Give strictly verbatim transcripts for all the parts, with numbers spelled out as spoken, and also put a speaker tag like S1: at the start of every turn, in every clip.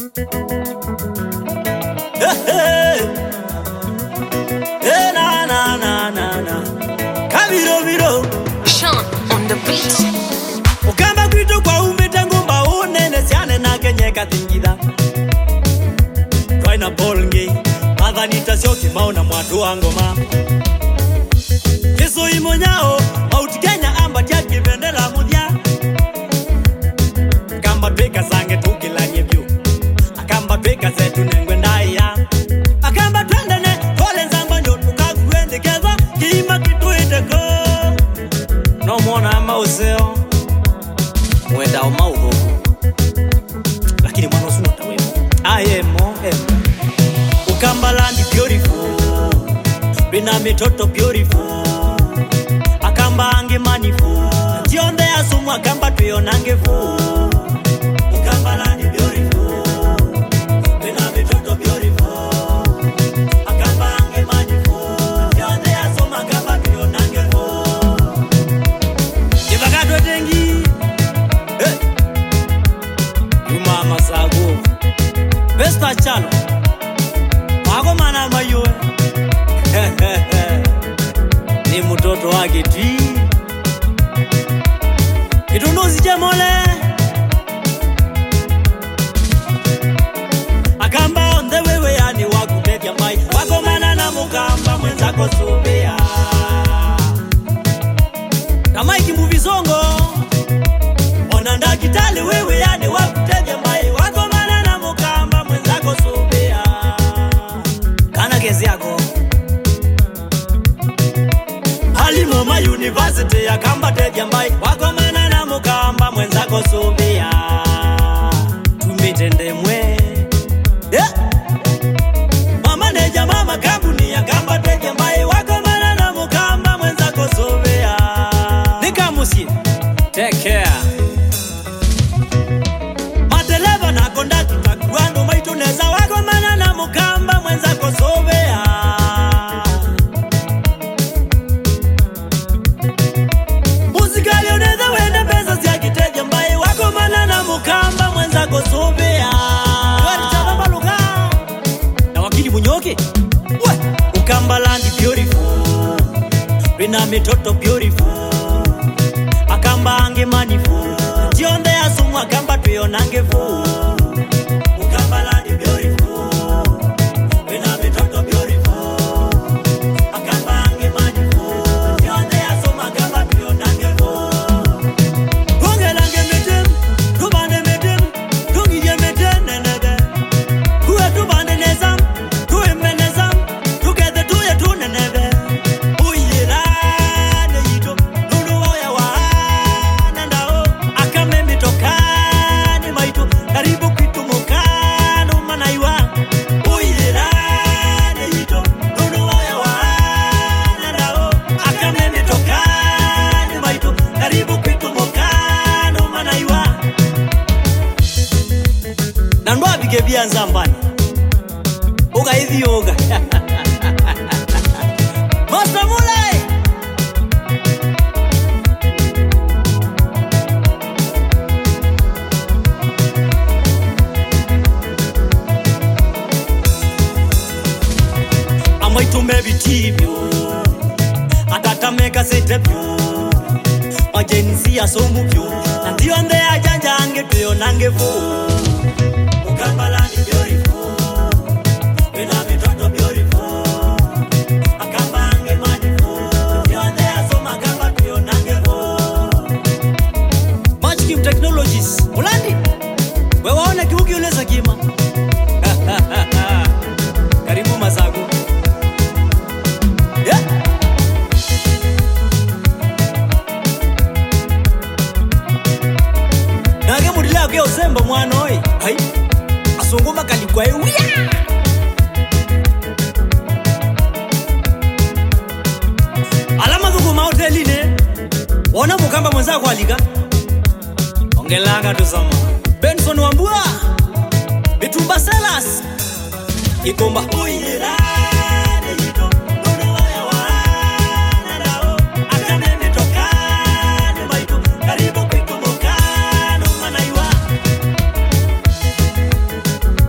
S1: Hey, hey, na na na na na. Kabiro biro.
S2: Sean on the beat.
S1: Ukamba kwito kwa umete ngumba unene siane na kenyeka tingida. Twaina polngi, madha nitasyoki mauna mwatu wangoma. Yesu imonyao, mauti Kenya amba tiaki vendela mudia. Kamba tweka sange tukilanye vyu. Akamba tweka zetu nengwe ndaya. Akamba twendene, tole nzamba nyotu kakuende keza. Kima kitu iteko. No mwona mauseo. Mwenda o mauho. Lakini mwana usunuta wewe. Ayemo, emo. Ukamba landi beautiful. Rina mitoto beautiful. Akamba ange manifu. Tionde asumu akamba tuyo nange fu. Ukamba landi beautiful. Rina mitoto beautiful. Akamba ange manifu. Tionde asumu akamba tuyo nange fu. Jivakadwe tengi. Hey. Yumama sago. Besta chalo. Mago mana mayue. Ni mtoto wake ti. Kitunduzi jemole. Akamba on the way yani wakutevya mai. Wako mana na mukamba mwenzako subia. Kama ikimuvi zongo. Onanda kitali wewe yani wakutevya mai. Wako mana na mukamba mwenzako subia. Kana kezi yako. Alimoma University ya kamba tevya mbai. Wako mana na mukamba mwenzako subia. Tumitende mwe. Yeah. Mama neja mama kabuni ya kamba tevya mbai. Wako mana na mukamba mwenzako subia. Nikamusi. Take care. Mateleva na kondaki takuando maituneza. Wako mana na mukamba mwenzako subia. Muzikali uneza wende pesa siya kiteja mbai. Wako mana na mukamba mwenzako subia. Wadi chabamba luka na wakili munyoke. We ukamba landi beautiful. Rina mitoto beautiful. Akamba ange manifu. Tionde asumu akamba tuyo nange fu. Ukamba landi beautiful. Rina mitoto beautiful. Akamba ange manifu. Tionde asumu akamba tuyo nange fu. Tunge lange metem. Tubande metem. Tungi ye metem nenebe. Kuwe tubande nezam. Tuwe menezam. Together tuye tunenebe. Uyira ne yito. Nunu waya wa nandao. Akame mitokani maitu. Karibu kitu mukano manaiwa. Uyira ne yito. Nunu waya wa nandao. Akame mitokani maitu. Karibu kitu mukano manaiwa. Nandwa bigebia nzambani. Uga hithi yoga. Master Mulai. Amaitume bitibyo. Atatameka setebyo. Majenzi ya somu byo. Nandiyo nde ajanjange tuyo nange fu. Ukamba landi beautiful. Wina mitoto beautiful. Akamba ange manifu. Tiyo nde asoma akamba tuyo nange fu. Magic Technologies. Mulandi. We waone kiuki uleza kima. Karibu masago. Yeah. Nage mudila kwa uzemba mwana oi. Hai. Asunguma kalikwa uya. Alama kukuma hoteline. Wana mukamba mwenzako alika. Ongelanga tuzama. Benson Wambua. Bitumba Sellers. Ikomba. Uyira. Karibu kitu mukano manaiwa.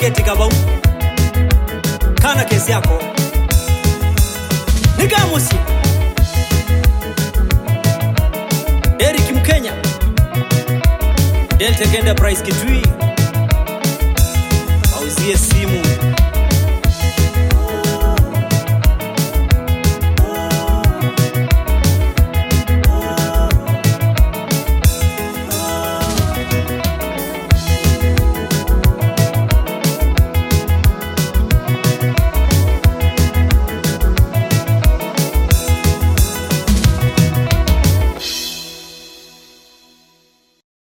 S1: Keti Kabau kana kesi yako Nigamusi Eric Mkenya Delta Kenda Price Kitui auzie simu